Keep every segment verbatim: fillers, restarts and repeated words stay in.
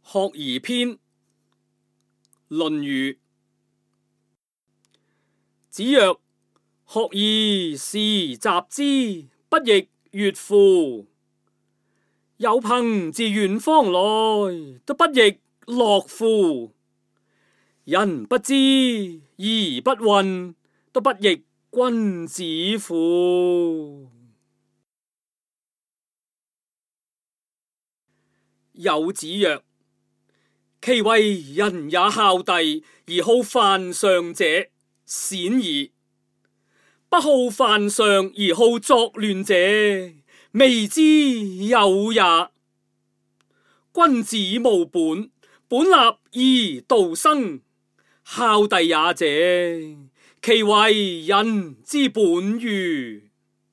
學而篇，論語。子曰：學而時習之，不亦說乎？有朋自遠方來，都不亦樂乎？人不知而不愠，都不亦君子乎？有子曰：其為人也孝弟而好犯上者，鮮矣；不好犯上而好作亂者，微之有也。君子務本，本立而道生。孝弟也者，其為人之本與？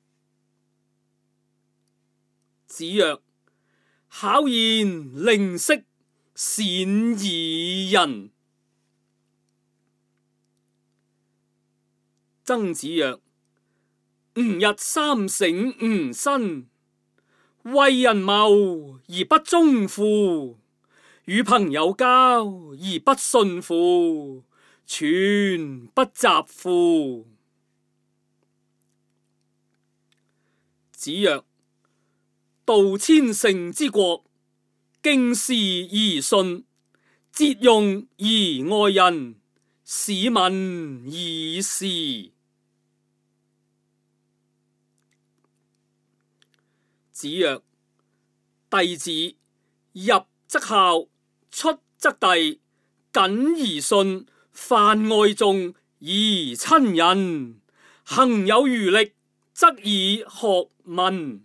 子曰：巧言令色，鮮矣仁。曾子曰：吾日三省吾身，為人謀而不忠乎？與朋友交而不信乎？傳不習乎？子曰：道千乘之國，敬事而信，節用而愛人，使民以事。子曰：弟子入則孝，出則弟，謹而信，泛愛眾而親仁，行有餘力，則以學問。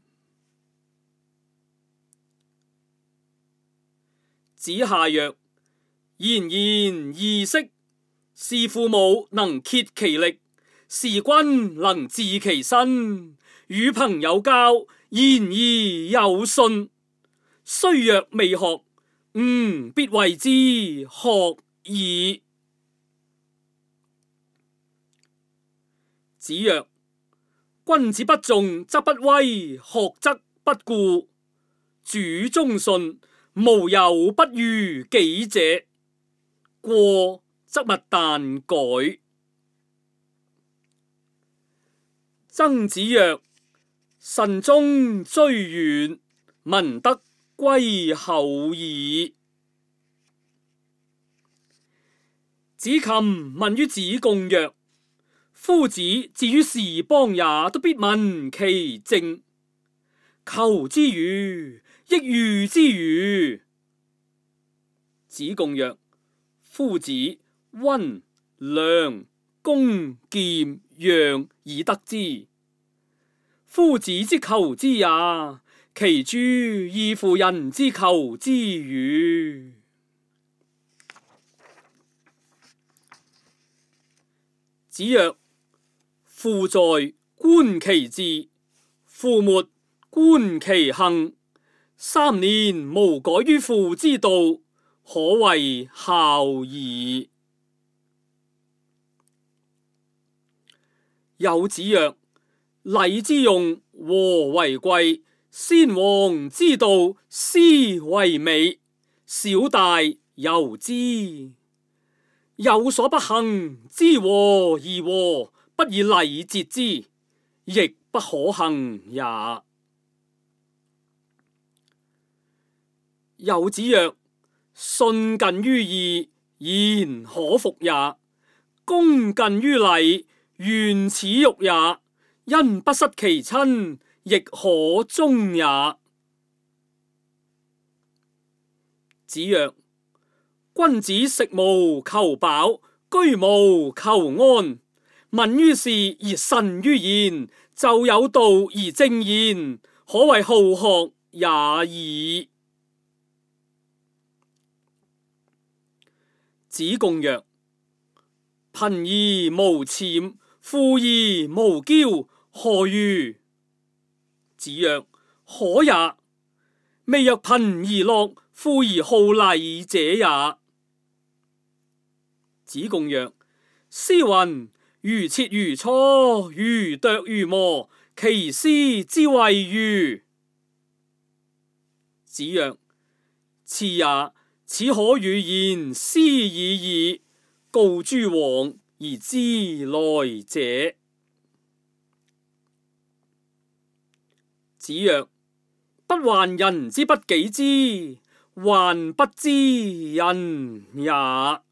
子夏曰：賢賢易色，事父母能竭其力，事君能治其身，與朋友交言而有信。雖若未學，吾必謂之學矣。子曰：君子不重則不威，學則不固。主忠信，無有不如己者，過則勿憚改。曾子曰：慎終追遠，民德歸厚矣。子禽問於子貢曰：夫子至於士邦也，都必聞其政。求之與？抑喻之與？子貢曰：夫子溫良恭儉讓以得之。夫子之求之也，其諸異乎人之求之與？子曰：夫在，觀其志；夫沒，觀其行。三年無改於父之道，可謂孝矣。有子曰：禮之用，和為貴；先王之道，斯為美。小大由之。有所不行之和而和，不以禮節之，亦不可行也。有子曰：信近於義，言可服也；恭近於禮，原恥辱也。因不失其親，亦可忠也。子曰：君子食無求飽，居無求安。敏於事而慎於言，就有道而正言，可謂好學也已。子貢曰：貧而無諂，富而無驕，何如？子曰：可也。未若貧而樂，富而好禮者也。子貢曰：詩云：如切如磋，如琢如磨，其斯之謂與？子曰：賜也。 此可與言斯已矣，告諸往而知來者。子曰：不患人之不己知，患不知人也。